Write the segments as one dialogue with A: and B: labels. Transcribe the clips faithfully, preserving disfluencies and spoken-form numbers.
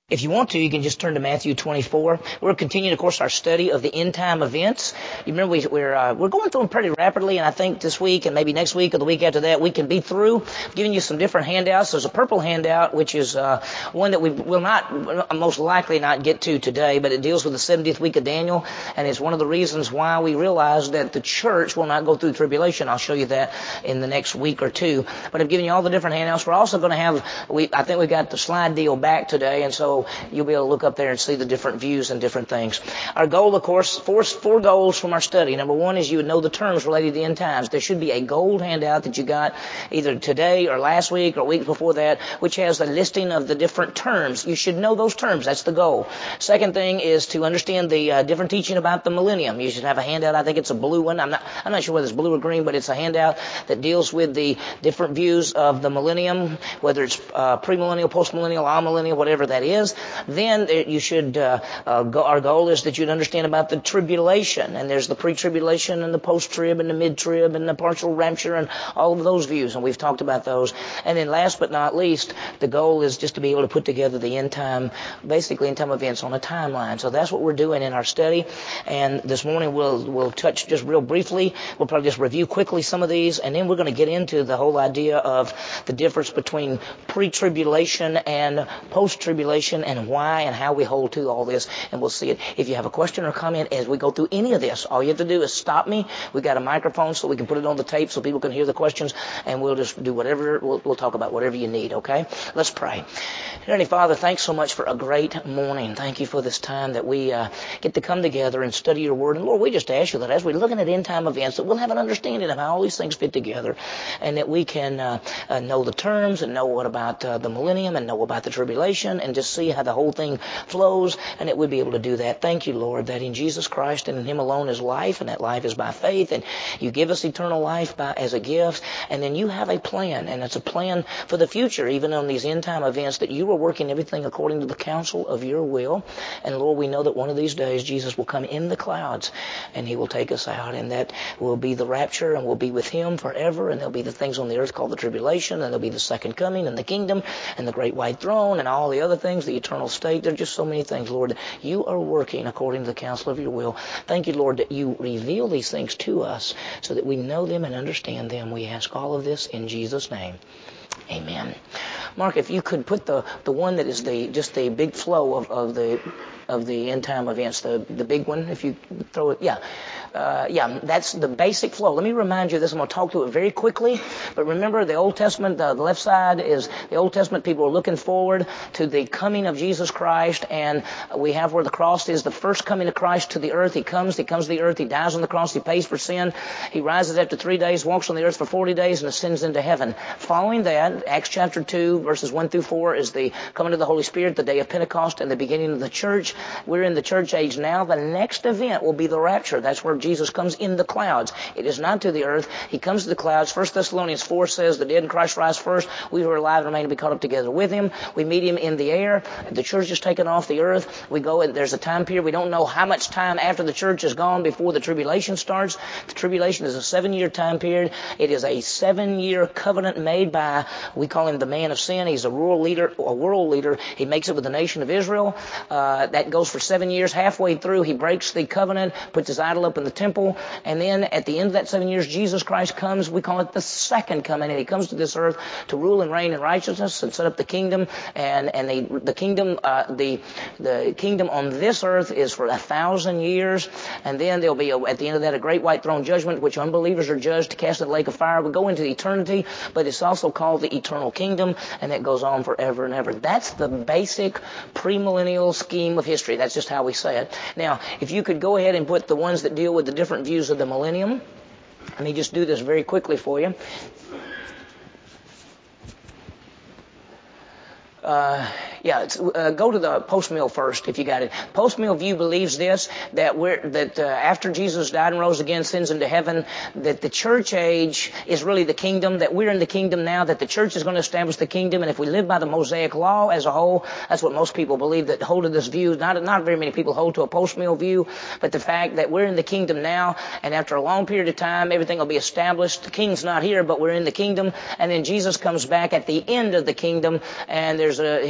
A: If you want to, you can just turn to Matthew twenty-four. We're continuing, of course, our study of the end time events. You remember we, we're uh, we're going through them pretty rapidly, and I think this week and maybe next week or the week after that, we can be through. I'm giving you some different handouts. There's a purple handout, which is uh, one that we will not, most likely not get to today, but it deals with the seventieth week of Daniel, and it's one of the reasons why we realize that the church will not go through tribulation. I'll show you that in the next week or two. But I've given you all the different handouts. We're also going to have, we I think we got the slide deal back today, and so you'll be able to look up there and see the different views and different things. Our goal, of course, four, four goals from our study. Number one is you would know the terms related to the end times. There should be a gold handout that you got either today or last week or weeks before that, which has a listing of the different terms. You should know those terms. That's the goal. Second thing is to understand the uh, different teaching about the millennium. You should have a handout. I think it's a blue one. I'm not, I'm not sure whether it's blue or green, but it's a handout that deals with the different views of the millennium, whether it's uh, premillennial, postmillennial, amillennial, whatever that is. Then you should, uh, uh, go, our goal is that you'd understand about the tribulation. And there's the pre-tribulation and the post-trib and the mid-trib and the partial rapture and all of those views. And we've talked about those. And then last but not least, the goal is just to be able to put together the end time, basically end time events on a timeline. So that's what we're doing in our study. And this morning we'll, we'll touch just real briefly. We'll probably just review quickly some of these. And then we're going to get into the whole idea of the difference between pre-tribulation and post-tribulation and why and how we hold to all this, and we'll see it. If you have a question or comment as we go through any of this, all you have to do is stop me. We've got a microphone so we can put it on the tape so people can hear the questions, and we'll just do whatever, we'll, we'll talk about whatever you need, okay? Let's pray. Heavenly Father, thanks so much for a great morning. Thank you for this time that we uh, get to come together and study your word. And Lord, we just ask you that as we're looking at end time events, that we'll have an understanding of how all these things fit together, and that we can uh, uh, know the terms and know what about uh, the millennium and know about the tribulation and just see how the whole thing flows, and that we'd be able to do that. Thank you, Lord, that in Jesus Christ and in Him alone is life, and that life is by faith, and you give us eternal life by, as a gift, and then you have a plan, and it's a plan for the future, even on these end time events, that you are working everything according to the counsel of your will. And Lord, we know that one of these days Jesus will come in the clouds, and He will take us out, and that will be the rapture, and we'll be with Him forever, and there'll be the things on the earth called the tribulation, and there'll be the second coming, and the kingdom, and the great white throne, and all the other things, the eternal state. There are just so many things, Lord. You are working according to the counsel of your will. Thank you, Lord, that you reveal these things to us so that we know them and understand them. We ask all of this in Jesus' name. Amen. Mark, if you could put the, the one that is the just the big flow of, of the of the end time events, the the big one, if you throw it, yeah. Uh, yeah, that's the basic flow. Let me remind you of this. I'm going to talk to it very quickly. But remember, the Old Testament, the left side is the Old Testament. People are looking forward to the coming of Jesus Christ. And we have where the cross is the first coming of Christ to the earth. He comes, he comes to the earth. He dies on the cross. He pays for sin. He rises after three days, walks on the earth for forty days, and ascends into heaven. Following that, Acts chapter two, verses one through four, is the coming of the Holy Spirit, the day of Pentecost, and the beginning of the church. We're in the church age now. The next event will be the rapture. That's where Jesus comes in the clouds. It is not to the earth. He comes to the clouds. First Thessalonians four says the dead in Christ rise first. We who are alive remain to be caught up together with Him. We meet Him in the air. The church is taken off the earth. We go, and there's a time period. We don't know how much time after the church is gone before the tribulation starts. The tribulation is a seven-year time period. It is a seven-year covenant made by, we call him the man of sin. He's a rural leader, a world leader. He makes it with the nation of Israel. Uh, that goes for seven years. Halfway through, he breaks the covenant, puts his idol up in the temple. And then at the end of that seven years, Jesus Christ comes. We call it the second coming. And He comes to this earth to rule and reign in righteousness and set up the kingdom. And, and the, the kingdom, uh, the, the kingdom on this earth is for a thousand years. And then there'll be, a, at the end of that, a great white throne judgment, which unbelievers are judged to cast in the lake of fire. We go into eternity, but it's also called the eternal kingdom. And that goes on forever and ever. That's the basic premillennial scheme of history. That's just how we say it. Now, if you could go ahead and put the ones that deal with the different views of the millennium. Let me just do this very quickly for you. Uh, yeah, it's, uh, go to the post-mill first if you got it. Post-mill view believes this, that we're, that uh, after Jesus died and rose again, sins into heaven, that the church age is really the kingdom, that we're in the kingdom now, that the church is going to establish the kingdom, and if we live by the Mosaic law as a whole, that's what most people believe, that hold to this view. Not, not very many people hold to a post-mill view, but the fact that we're in the kingdom now, and after a long period of time, everything will be established. The king's not here, but we're in the kingdom, and then Jesus comes back at the end of the kingdom, and there's a, there's a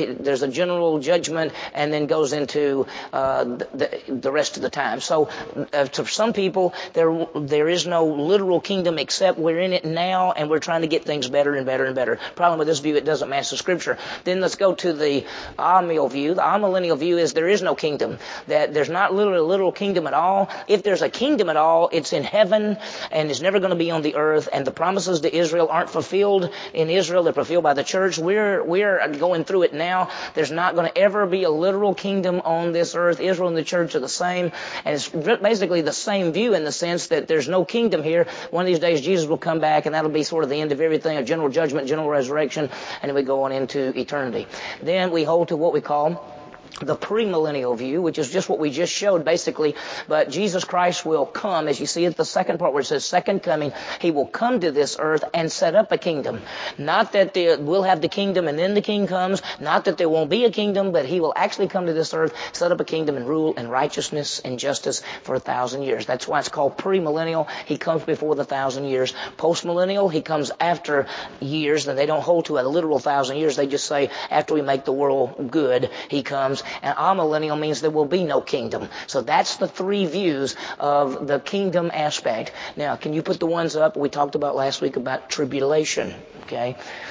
A: a general judgment and then goes into uh, the, the rest of the time. So uh, to some people, there there is no literal kingdom except we're in it now and we're trying to get things better and better and better. Problem with this view, it doesn't match the Scripture. Then let's go to the amillennial view. The amillennial view is there is no kingdom, that there's not literally a literal kingdom at all. If there's a kingdom at all, it's in heaven and it's never going to be on the earth, and the promises to Israel aren't fulfilled in Israel. They're fulfilled by the church. We're we're going through it now. There's not going to ever be a literal kingdom on this earth. Israel and the church are the same, and it's basically the same view in the sense that there's no kingdom here. One of these days Jesus will come back, and that'll be sort of the end of everything, a general judgment, general resurrection, and then we go on into eternity. Then we hold to what we call the premillennial view, which is just what we just showed basically, but Jesus Christ will come, as you see at the second part where it says second coming, he will come to this earth and set up a kingdom. Not that there, we'll have the kingdom and then the king comes, not that there won't be a kingdom, but he will actually come to this earth, set up a kingdom and rule in righteousness and justice for a thousand years. That's why it's called premillennial. He comes before the thousand years. Postmillennial, he comes after years, and they don't hold to a literal thousand years. They just say after we make the world good, he comes. And amillennial means there will be no kingdom. So that's the three views of the kingdom aspect. Now, can you put the ones up we talked about last week about tribulation? Okay.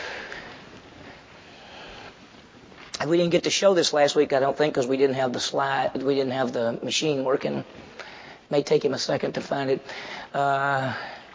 A: We didn't get to show this last week, I don't think, because we didn't have the slide, we didn't have the machine working. It may take him a second to find it. Uh,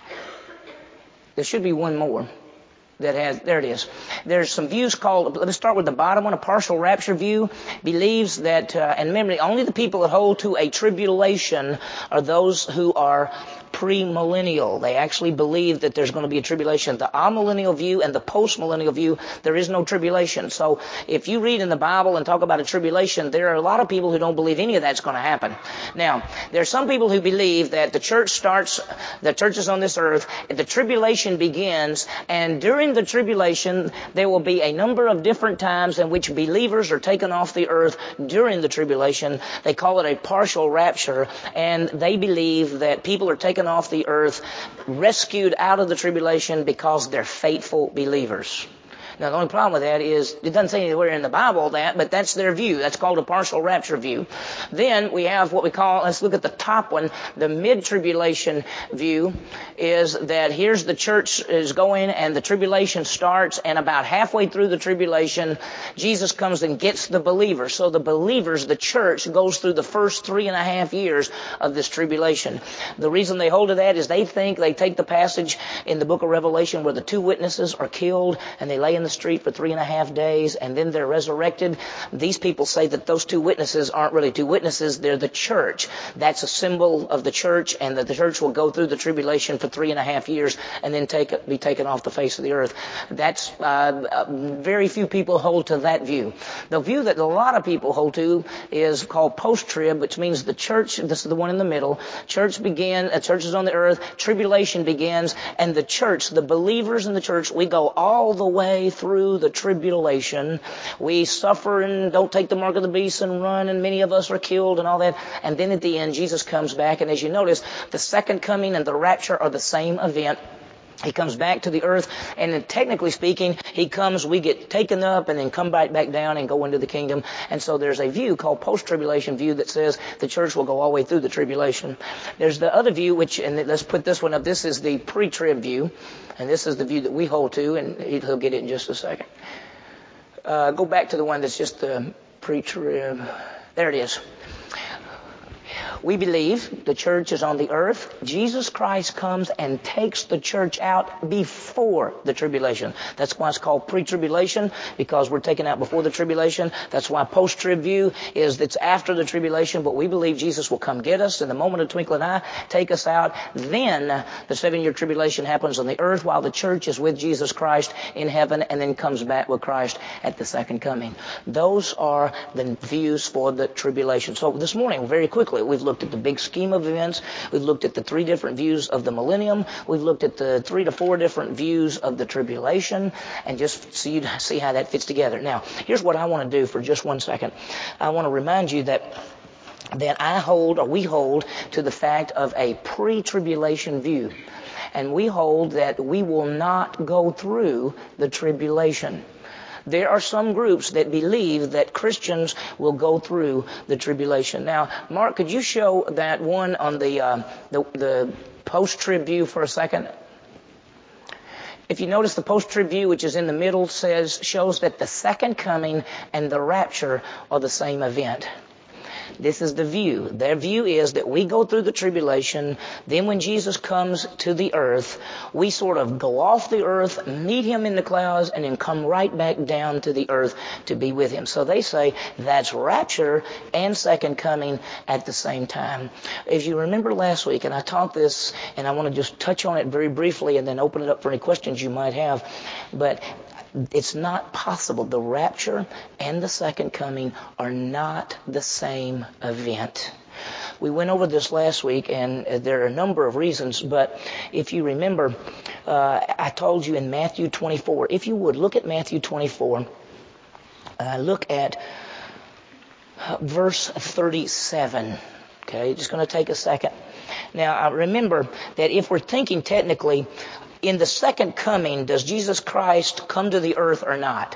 A: there should be one more. That has, there it is. There's some views called, let's start with the bottom one, a partial rapture view, believes that, uh, and remember, only the people that hold to a tribulation are those who are premillennial. They actually believe that there's going to be a tribulation. The amillennial view and the postmillennial view, there is no tribulation. So if you read in the Bible and talk about a tribulation, there are a lot of people who don't believe any of that's going to happen. Now, there are some people who believe that the church starts, the church is on this earth, the tribulation begins, and during the tribulation, there will be a number of different times in which believers are taken off the earth during the tribulation. They call it a partial rapture, and they believe that people are taken off the earth, rescued out of the tribulation because they're faithful believers. Now, the only problem with that is it doesn't say anywhere in the Bible that, but that's their view. That's called a partial rapture view. Then we have what we call, let's look at the top one, the mid-tribulation view is that here's the church is going and the tribulation starts, and about halfway through the tribulation, Jesus comes and gets the believers. So the believers, the church, goes through the first three and a half years of this tribulation. The reason they hold to that is they think, they take the passage in the book of Revelation where the two witnesses are killed and they lay in the street for three and a half days and then they're resurrected. These people say that those two witnesses aren't really two witnesses, they're the church. That's a symbol of the church, and that the church will go through the tribulation for three and a half years and then take be taken off the face of the earth. That's uh, very few people hold to that view. The view that a lot of people hold to is called post-trib, which means the church, this is the one in the middle, church began, a church is on the earth, tribulation begins, and the church, the believers in the church, we go all the way through the tribulation. We suffer and don't take the mark of the beast and run, and many of us are killed and all that. And then at the end, Jesus comes back, and as you notice, the second coming and the rapture are the same event. He comes back to the earth, and then technically speaking, he comes, we get taken up and then come back, back down and go into the kingdom. And so there's a view called post-tribulation view that says the church will go all the way through the tribulation. There's the other view, which, and let's put this one up, this is the pre-trib view, and this is the view that we hold to, and he'll get it in just a second. Uh, go back to the one that's just the pre-trib. There it is. We believe the church is on the earth. Jesus Christ comes and takes the church out before the tribulation. That's why it's called pre-tribulation, because we're taken out before the tribulation. That's why post-trib view is it's after the tribulation, but we believe Jesus will come get us in the moment of twinkling eye, take us out. Then the seven-year tribulation happens on the earth while the church is with Jesus Christ in heaven and then comes back with Christ at the second coming. Those are the views for the tribulation. So this morning, very quickly, we've looked at the big scheme of events. We've looked at the three different views of the millennium. We've looked at the three to four different views of the tribulation, and just so you see how that fits together. Now, here's what I want to do for just one second. I want to remind you that that I hold, or we hold, to the fact of a pre-tribulation view. And we hold that we will not go through the tribulation. There are some groups that believe that Christians will go through the tribulation. Now, Mark, could you show that one on the uh, the, the post-trib view for a second? If you notice, the post-trib view, which is in the middle, says shows that the second coming and the rapture are the same event. This is the view. Their view is that we go through the tribulation, then when Jesus comes to the earth, we sort of go off the earth, meet him in the clouds, and then come right back down to the earth to be with him. So they say that's rapture and second coming at the same time. If you remember last week, and I taught this, and I want to just touch on it very briefly and then open it up for any questions you might have, but it's not possible. The rapture and the second coming are not the same event. We went over this last week, and there are a number of reasons, but if you remember, uh, I told you in Matthew twenty-four, if you would, look at Matthew twenty-four, uh, look at verse thirty-seven. Okay, just going to take a second. Now, I remember that if we're thinking technically, in the second coming, does Jesus Christ come to the earth or not?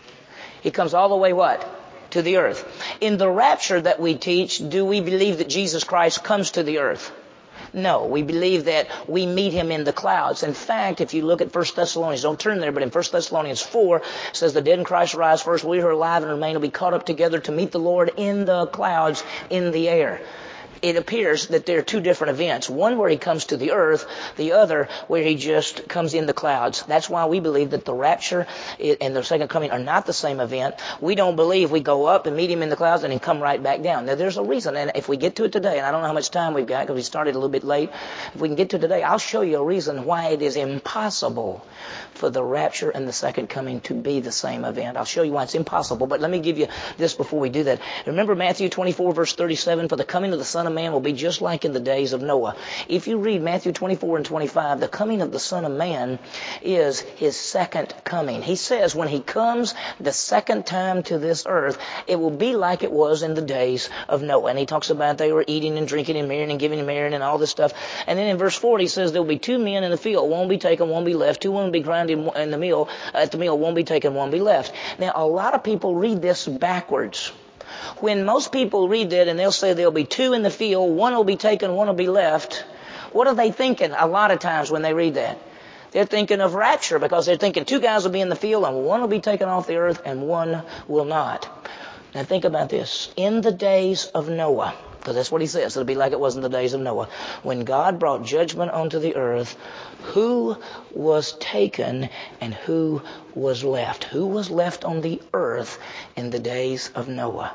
A: He comes all the way what? To the earth. In the rapture that we teach, do we believe that Jesus Christ comes to the earth? No, we believe that we meet him in the clouds. In fact, if you look at First Thessalonians, don't turn there, but in First Thessalonians four, it says the dead in Christ rise first. We who are alive and remain will be caught up together to meet the Lord in the clouds in the air. It appears that there are two different events. One where he comes to the earth, the other where he just comes in the clouds. That's why we believe that the rapture and the second coming are not the same event. We don't believe we go up and meet him in the clouds and then come right back down. Now, there's a reason, and if we get to it today, and I don't know how much time we've got because we started a little bit late, if we can get to it today, I'll show you a reason why it is impossible for the rapture and the second coming to be the same event. I'll show you why it's impossible, but let me give you this before we do that. Remember Matthew twenty-four, verse thirty-seven, for the coming of the Son of Man will be just like in the days of Noah. If you read Matthew twenty-four and twenty-five, the coming of the Son of Man is his second coming. He says when he comes the second time to this earth, it will be like it was in the days of Noah. And he talks about they were eating and drinking and marrying and giving and marrying and all this stuff. And then in verse forty, he says there will be two men in the field. One will be taken, one will be left. Two will be grinding in the mill. At the mill, one will be taken, one will be left. Now, a lot of people read this backwards. When most people read that and they'll say there'll be two in the field, one will be taken, one will be left, what are they thinking a lot of times when they read that? They're thinking of rapture because they're thinking two guys will be in the field and one will be taken off the earth and one will not. Now think about this. In the days of Noah, because that's what he says, it'll be like it was in the days of Noah, when God brought judgment onto the earth, who was taken and who was left? Who was left on the earth in the days of Noah?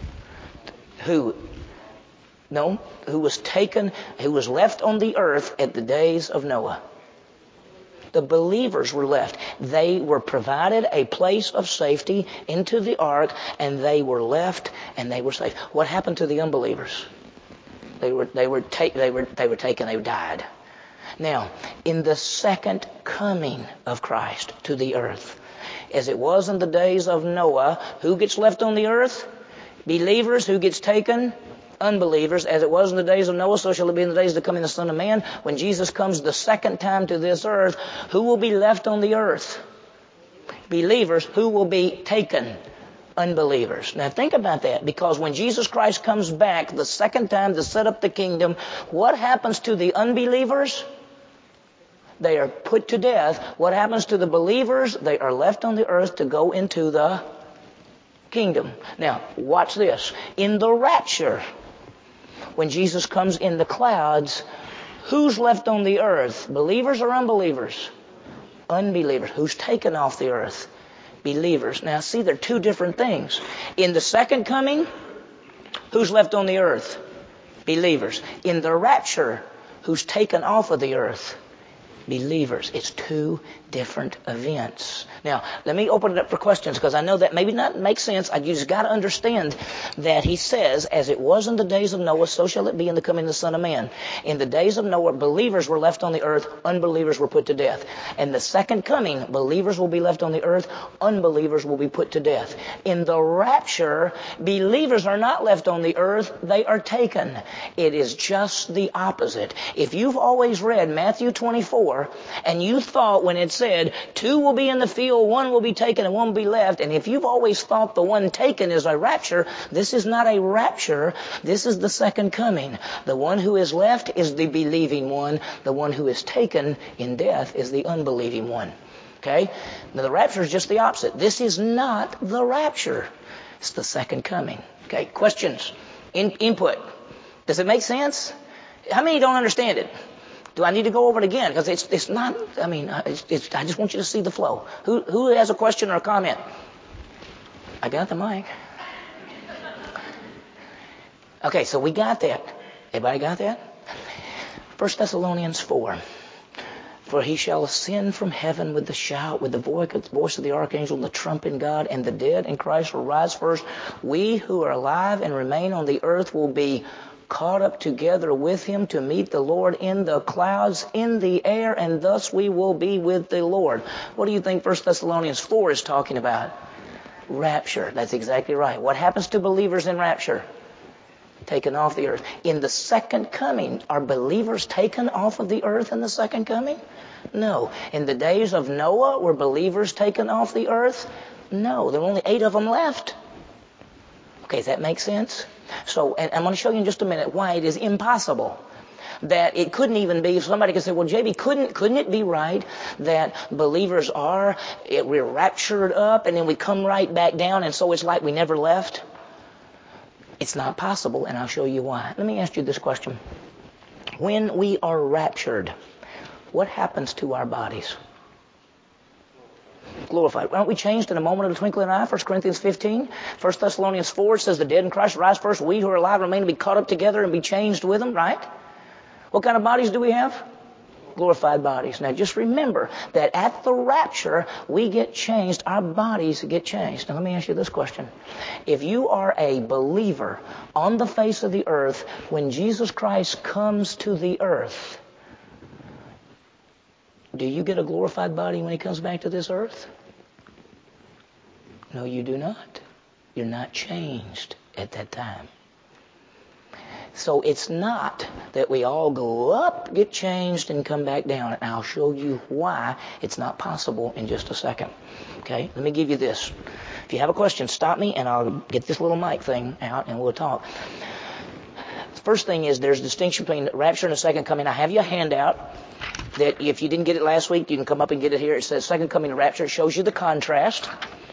A: Who? No, who was taken, who was left on the earth at the days of Noah? The believers were left. They were provided a place of safety into the ark, and they were left, and they were safe. What happened to the unbelievers? They were they were ta- they were they were taken. They died. Now, in the second coming of Christ to the earth, as it was in the days of Noah, who gets left on the earth? Believers. Who gets taken? Unbelievers. As it was in the days of Noah, so shall it be in the days of the coming of the Son of Man. When Jesus comes the second time to this earth, who will be left on the earth? Believers. Who will be taken? Unbelievers. Now think about that, because when Jesus Christ comes back the second time to set up the kingdom, what happens to the unbelievers? They are put to death. What happens to the believers? They are left on the earth to go into the kingdom. Now, watch this. In the rapture, when Jesus comes in the clouds, who's left on the earth? Believers or unbelievers? Unbelievers. Who's taken off the earth? Believers. Now, see, they're two different things. In the second coming, who's left on the earth? Believers. In the rapture, who's taken off of the earth? Believers. It's two different events. Now, let me open it up for questions, because I know that maybe not makes sense. I just got to understand that he says, as it was in the days of Noah, so shall it be in the coming of the Son of Man. In the days of Noah, believers were left on the earth, unbelievers were put to death. In the second coming, believers will be left on the earth, unbelievers will be put to death. In the rapture, believers are not left on the earth, they are taken. It is just the opposite. If you've always read Matthew twenty-four, four, and you thought when it said two will be in the field, one will be taken, and one will be left, and if you've always thought the one taken is a rapture, this is not a rapture. This is the second coming. The one who is left is the believing one. The one who is taken in death is the unbelieving one. Okay? Now the rapture is just the opposite. This is not the rapture. It's the second coming. Okay? Questions? In, input. Does it make sense? How many don't understand it? Do I need to go over it again? Because it's it's not. I mean, it's, it's, I just want you to see the flow. Who who has a question or a comment? I got the mic. Okay, so we got that. Everybody got that? First Thessalonians four. For he shall ascend from heaven with the shout, with the voice of the archangel, and the trumpet of God, and the dead in Christ will rise first. We who are alive and remain on the earth will be caught up together with him to meet the Lord in the clouds in the air, and thus we will be with the Lord. What do you think First Thessalonians four is talking about? Rapture. That's exactly right. What happens to believers in rapture? Taken off the earth. In the second coming, are believers taken off of the earth in the second coming? No. In the days of Noah, were believers taken off the earth? No. There were only eight of them left. Okay, does that make sense? So, and I'm going to show you in just a minute why it is impossible that it couldn't even be. Somebody could say, well, J B, couldn't couldn't it be right that believers are, it, we're raptured up and then we come right back down and so it's like we never left? It's not possible, and I'll show you why. Let me ask you this question. When we are raptured, what happens to our bodies? Glorified. Aren't we changed in a moment of the twinkling of an eye? First Corinthians fifteen. First Thessalonians four says the dead in Christ rise first. We who are alive remain to be caught up together and be changed with them, right? What kind of bodies do we have? Glorified bodies. Now just remember that at the rapture, we get changed. Our bodies get changed. Now let me ask you this question. If you are a believer on the face of the earth, when Jesus Christ comes to the earth, do you get a glorified body when he comes back to this earth? No, you do not. You're not changed at that time. So it's not that we all go up, get changed, and come back down. And I'll show you why it's not possible in just a second. Okay? Let me give you this. If you have a question, stop me, and I'll get this little mic thing out, and we'll talk. The first thing is there's a distinction between rapture and the second coming. I have you a handout that if you didn't get it last week, you can come up and get it here. It says second coming and rapture. It shows you the contrast.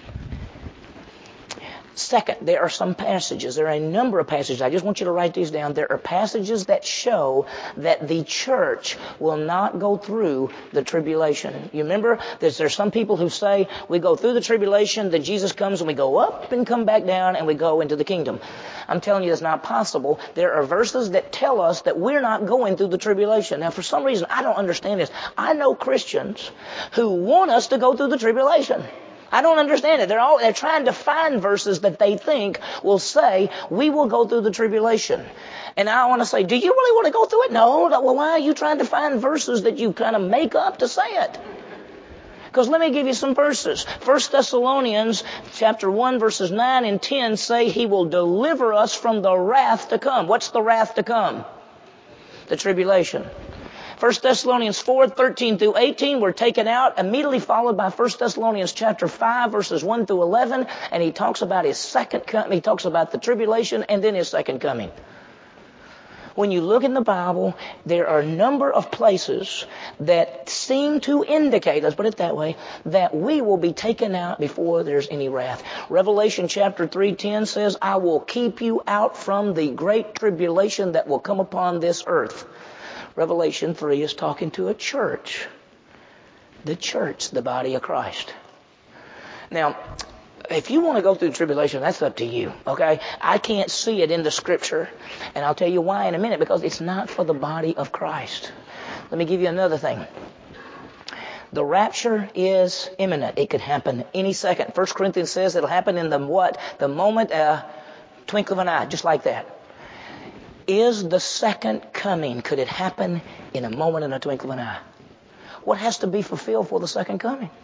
A: Second, there are some passages. There are a number of passages. I just want you to write these down. There are passages that show that the church will not go through the tribulation. You remember that there's some people who say we go through the tribulation, then Jesus comes and we go up and come back down and we go into the kingdom. I'm telling you that's not possible. There are verses that tell us that we're not going through the tribulation. Now, for some reason, I don't understand this. I know Christians who want us to go through the tribulation. I don't understand it. They're all, they're trying to find verses that they think will say, we will go through the tribulation. And I want to say, do you really want to go through it? No. Well, why are you trying to find verses that you kind of make up to say it? Because let me give you some verses. First Thessalonians chapter one verses nine and ten say he will deliver us from the wrath to come. What's the wrath to come? The tribulation. First Thessalonians four, thirteen through eighteen, we're taken out, immediately followed by First Thessalonians chapter five, verses one through eleven, and he talks about his second coming, he talks about the tribulation, and then his second coming. When you look in the Bible, there are a number of places that seem to indicate, let's put it that way, that we will be taken out before there's any wrath. Revelation chapter three ten says, I will keep you out from the great tribulation that will come upon this earth. Revelation three is talking to a church. The church, the body of Christ. Now, if you want to go through tribulation, that's up to you, okay? I can't see it in the Scripture, and I'll tell you why in a minute, because it's not for the body of Christ. Let me give you another thing. The rapture is imminent. It could happen any second. First Corinthians says it'll happen in the what? The moment, uh, twinkle of an eye, just like that. Is the second coming, could it happen in a moment in a twinkle of an eye? What has to be fulfilled for the second coming?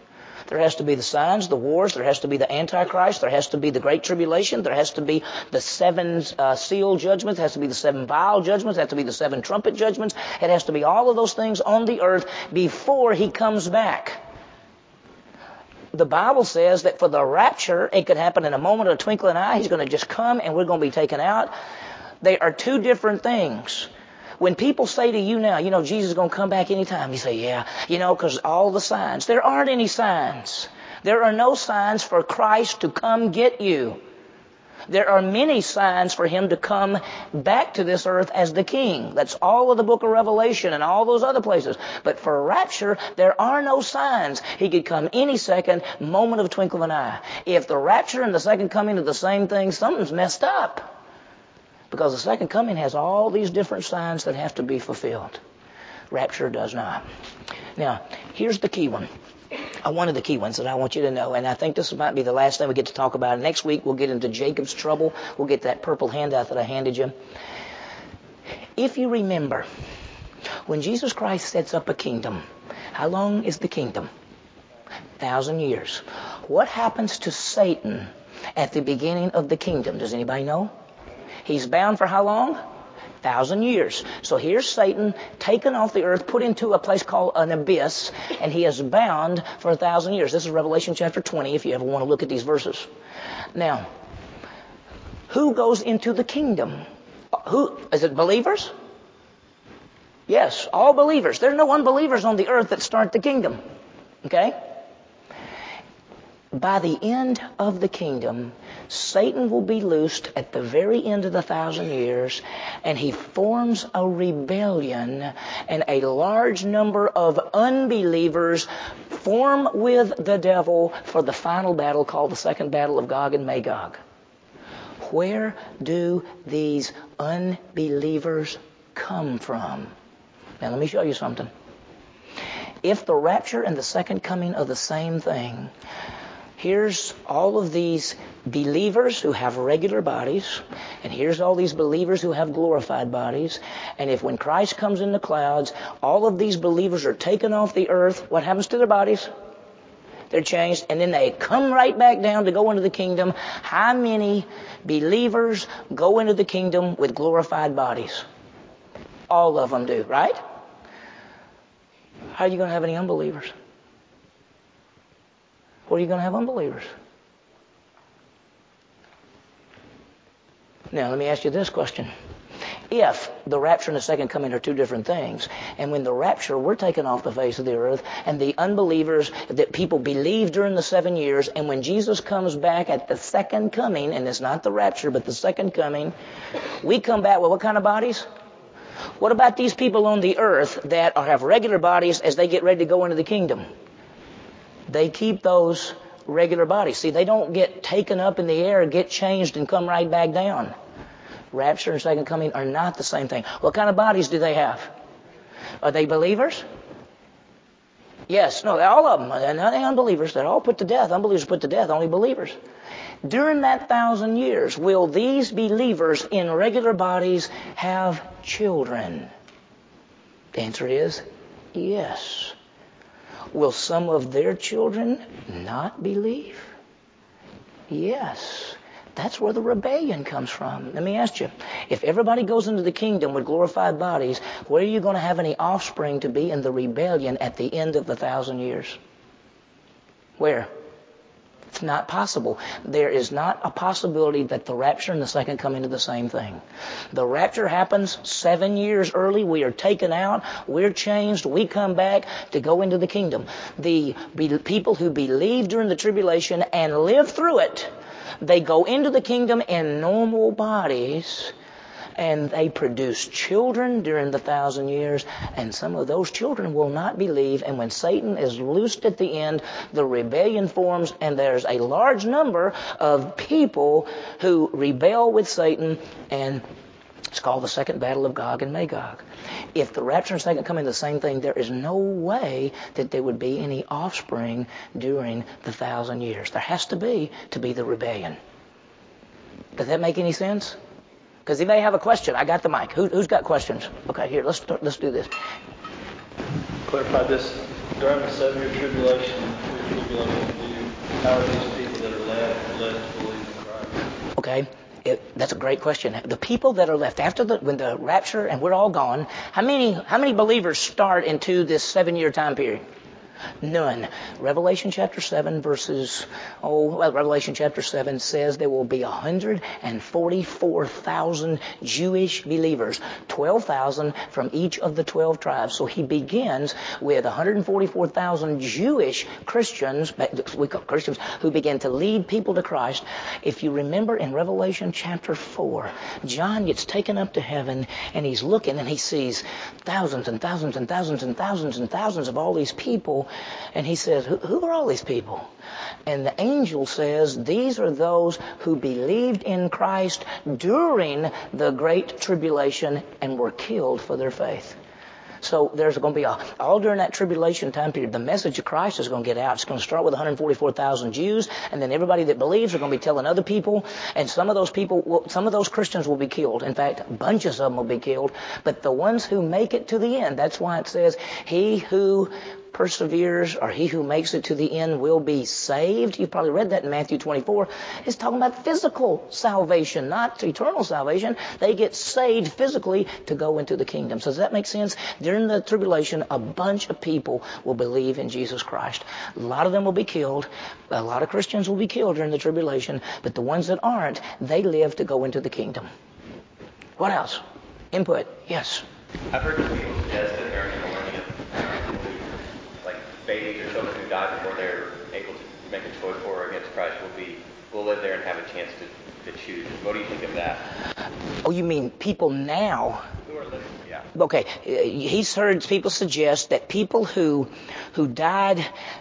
A: There has to be the signs, the wars. There has to be the Antichrist. There has to be the Great Tribulation. There has to be the seven uh, seal judgments. There has to be the seven vial judgments. There has to be the seven trumpet judgments. It has to be all of those things on the earth before He comes back. The Bible says that for the rapture, it could happen in a moment of a twinkling of an eye. He's going to just come and we're going to be taken out. They are two different things. When people say to you now, you know, Jesus is going to come back anytime, you say, yeah, you know, because all the signs. There aren't any signs. There are no signs for Christ to come get you. There are many signs for Him to come back to this earth as the King. That's all of the book of Revelation and all those other places. But for rapture, there are no signs. He could come any second, moment of a twinkle of an eye. If the rapture and the second coming are the same thing, something's messed up. Because the second coming has all these different signs that have to be fulfilled. Rapture does not. Now, here's the key one. Uh, one of the key ones that I want you to know, and I think this might be the last thing we get to talk about. Next week, we'll get into Jacob's trouble. We'll get that purple handout that I handed you. If you remember, when Jesus Christ sets up a kingdom, how long is the kingdom? A thousand years. What happens to Satan at the beginning of the kingdom? Does anybody know? He's bound for how long? Thousand years. So here's Satan taken off the earth, put into a place called an abyss, and he is bound for a thousand years. This is Revelation chapter twenty, if you ever want to look at these verses. Now, who goes into the kingdom? Who is it? Believers? Yes, all believers. There are no unbelievers on the earth that start the kingdom. Okay? By the end of the kingdom, Satan will be loosed at the very end of the thousand years, and he forms a rebellion, and a large number of unbelievers form with the devil for the final battle called the second battle of Gog and Magog. Where do these unbelievers come from? Now let me show you something. If the rapture and the second coming are the same thing, here's all of these believers who have regular bodies, and here's all these believers who have glorified bodies. And if when Christ comes in the clouds, all of these believers are taken off the earth, what happens to their bodies? They're changed, and then they come right back down to go into the kingdom. How many believers go into the kingdom with glorified bodies? All of them do, right? How are you going to have any unbelievers? Where are you going to have unbelievers? Now, let me ask you this question. If the rapture and the second coming are two different things, and when the rapture, we're taken off the face of the earth, and the unbelievers that people believe during the seven years, and when Jesus comes back at the second coming, and it's not the rapture, but the second coming, we come back with what kind of bodies? What about these people on the earth that are, have regular bodies as they get ready to go into the kingdom? They keep those regular bodies. See, they don't get taken up in the air, get changed, and come right back down. Rapture and second coming are not the same thing. What kind of bodies do they have? Are they believers? Yes. No, all of them. They're not unbelievers. They're all put to death. Unbelievers are put to death, only believers. During that thousand years, will these believers in regular bodies have children? The answer is yes. Will some of their children not believe? Yes. That's where the rebellion comes from. Let me ask you, if everybody goes into the kingdom with glorified bodies, where are you going to have any offspring to be in the rebellion at the end of the thousand years? Where? It's not possible. There is not a possibility that the rapture and the second come into the same thing. The rapture happens seven years early. We are taken out. We're changed. We come back to go into the kingdom. The be- people who believe during the tribulation and live through it, they go into the kingdom in normal bodies, and they produce children during the thousand years, and some of those children will not believe. And when Satan is loosed at the end, the rebellion forms, and there's a large number of people who rebel with Satan, and it's called the second battle of Gog and Magog. If the rapture and second coming the same thing, there is no way that there would be any offspring during the thousand years. There has to be to be the rebellion. Does that make any sense? Because he may have a question. I got the mic. Who, who's got questions? Okay, here, let's let's do this.
B: Clarify this. During the seven-year tribulation, tribulation do? How are these people that are left led to believe in Christ?
A: Okay. It, that's a great question. The people that are left after the when the rapture and we're all gone, how many how many believers start into this seven year time period? None. Revelation chapter seven verses, oh, well, Revelation chapter seven says there will be one hundred forty-four thousand Jewish believers, twelve thousand from each of the twelve tribes. So he begins with one hundred forty-four thousand Jewish Christians, we call Christians, who begin to lead people to Christ. If you remember in Revelation chapter four, John gets taken up to heaven and he's looking and he sees thousands and thousands and thousands and thousands and thousands of all these people. And he says, who, who are all these people? And the angel says, these are those who believed in Christ during the great tribulation and were killed for their faith. So there's going to be a, all during that tribulation time period, the message of Christ is going to get out. It's going to start with one hundred forty-four thousand Jews, and then everybody that believes are going to be telling other people, and some of those people, will, some of those Christians will be killed. In fact, bunches of them will be killed. But the ones who make it to the end, that's why it says, he who perseveres, or he who makes it to the end will be saved. You've probably read that in Matthew twenty-four. It's talking about physical salvation, not eternal salvation. They get saved physically to go into the kingdom. So does that make sense? During the tribulation, a bunch of people will believe in Jesus Christ. A lot of them will be killed. A lot of Christians will be killed during the tribulation. But the ones that aren't, they live to go into the kingdom. What else? Input. Yes.
C: I've heard people suggest that during the millennium, like babies or children who die before they're able to make a choice for or against Christ will be will live there and have a chance to, to choose. What do you think of that?
A: Oh, you mean people now?
C: Who are living? Yeah.
A: Okay, he's heard people suggest that people who who died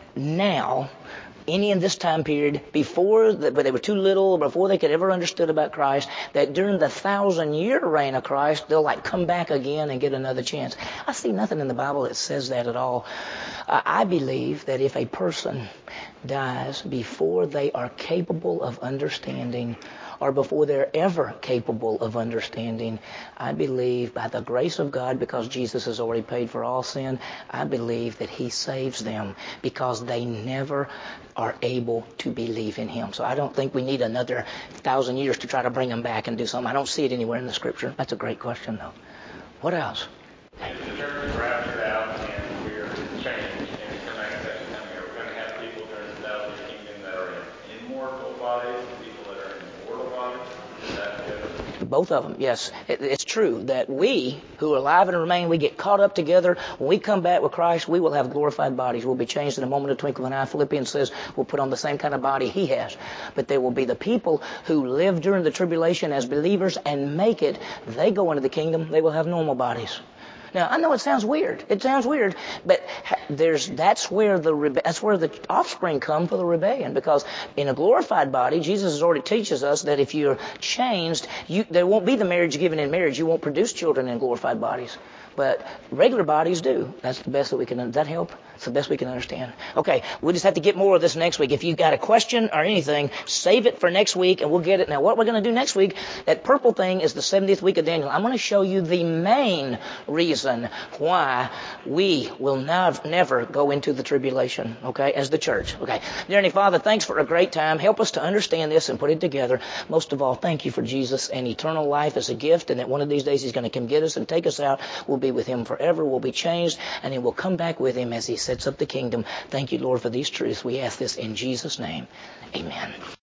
A: now, any in this time period, before the, but they were too little, before they could ever understood about Christ, that during the thousand year reign of Christ, they'll like come back again and get another chance. I see nothing in the Bible that says that at all. Uh, I believe that if a person dies before they are capable of understanding, or before they're ever capable of understanding, I believe by the grace of God, because Jesus has already paid for all sin, I believe that he saves them because they never are able to believe in him. So I don't think we need another thousand years to try to bring them back and do something. I don't see it anywhere in the scripture. That's a great question, though. What else?
D: If the church is raptured out and we're changed and it's going to make such a time here, we're going to have people during the thousand year kingdom that are in immortal bodies and people that are in mortal bodies. Is that good?
A: Both of them, yes. It, it's true that we, who are alive and remain, we get caught up together. When we come back with Christ, we will have glorified bodies. We'll be changed in a moment of twinkle of an eye. Philippians says we'll put on the same kind of body he has. But there will be the people who live during the tribulation as believers and make it. They go into the kingdom. They will have normal bodies. Now, I know it sounds weird. It sounds weird, but there's that's where the rebe- that's where the offspring come for the rebellion. Because in a glorified body, Jesus already teaches us that if you're changed, you, there won't be the marriage given in marriage. You won't produce children in glorified bodies. But regular bodies do. That's the best that we can. Does that help? It's the best we can understand. Okay, we'll just have to get more of this next week. If you've got a question or anything, save it for next week, and we'll get it. Now, what we're going to do next week, that purple thing is the seventieth week of Daniel. I'm going to show you the main reason why we will nav- never go into the tribulation, okay, as the church. Okay, dear Heavenly Father, thanks for a great time. Help us to understand this and put it together. Most of all, thank you for Jesus and eternal life as a gift, and that one of these days he's going to come get us and take us out. We'll be with him forever. We'll be changed, and then we'll come back with him as he sets up the kingdom. Thank you, Lord, for these truths. We ask this in Jesus' name. Amen.